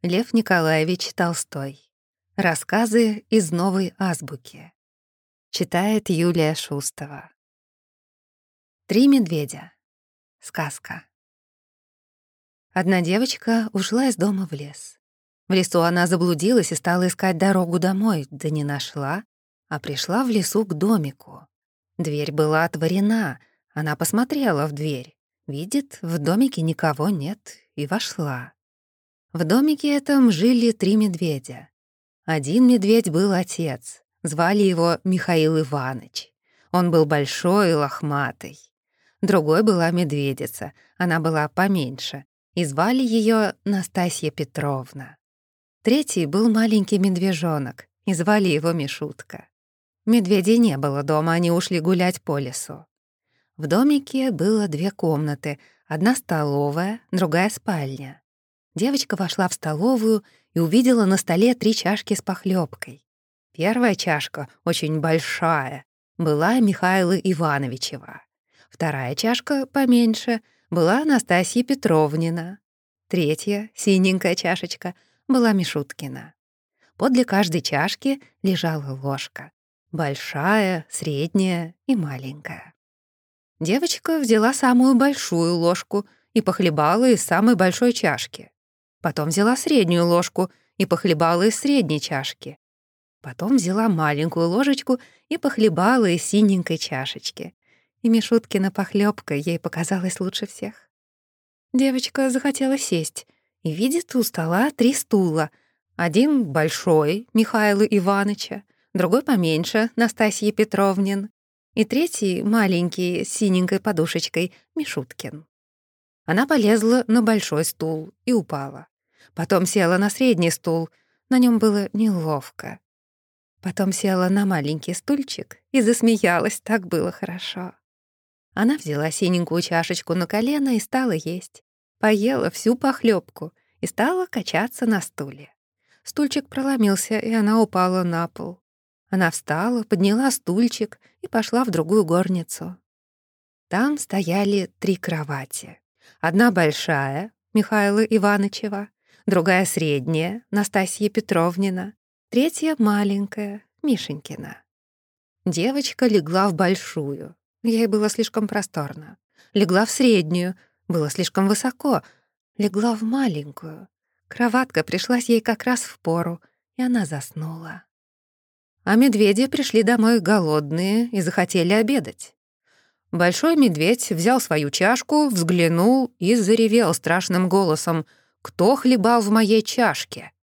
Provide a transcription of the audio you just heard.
Лев Николаевич Толстой. Рассказы из новой азбуки. Читает Юлия Шустова. 3 медведя. Сказка. Одна девочка ушла из дома в лес. В лесу она заблудилась и стала искать дорогу домой, да не нашла, а пришла в лесу к домику. Дверь была отворена, она посмотрела в дверь. Видит, в домике никого нет, и вошла. В домике этом жили 3 медведя. Один медведь был отец, звали его Михаил Иваныч. Он был большой и лохматый. Другой была медведица, она была поменьше, и звали ее Настасья Петровна. Третий был маленький медвежонок, и звали его Мишутка. Медведей не было дома, они ушли гулять по лесу. В домике было 2 комнаты, одна столовая, другая спальня. Девочка вошла в столовую и увидела на столе 3 чашки с похлёбкой. Первая чашка, очень большая, была Михаила Ивановичева. Вторая чашка, поменьше, была Настасья Петровнина. Третья, синенькая чашечка, была Мишуткина. Подле каждой чашки лежала ложка. Большая, средняя и маленькая. Девочка взяла самую большую ложку и похлебала из самой большой чашки. Потом взяла среднюю ложку и похлебала из средней чашки. Потом взяла маленькую ложечку и похлебала из синенькой чашечки. И Мишуткина похлёбка ей показалась лучше всех. Девочка захотела сесть и видит у стола 3 стула. Один большой, Михаила Иваныча, другой поменьше, Настасьи Петровнин, и третий, маленький, с синенькой подушечкой, Мишуткин. Она полезла на большой стул и упала. Потом села на средний стул, на нем было неловко. Потом села на маленький стульчик и засмеялась, так было хорошо. Она взяла синенькую чашечку на колено и стала есть. Поела всю похлёбку и стала качаться на стуле. Стульчик проломился, и она упала на пол. Она встала, подняла стульчик и пошла в другую горницу. Там стояли 3 кровати. Одна большая, Михаила Иванычева, другая средняя, Настасья Петровнина, третья маленькая, Мишенькина. Девочка легла в большую, ей было слишком просторно. Легла в среднюю, было слишком высоко. Легла в маленькую. Кроватка пришлась ей как раз впору, и она заснула. А медведи пришли домой голодные и захотели обедать. Большой медведь взял свою чашку, взглянул и заревел страшным голосом: «Кто хлебал в моей чашке?»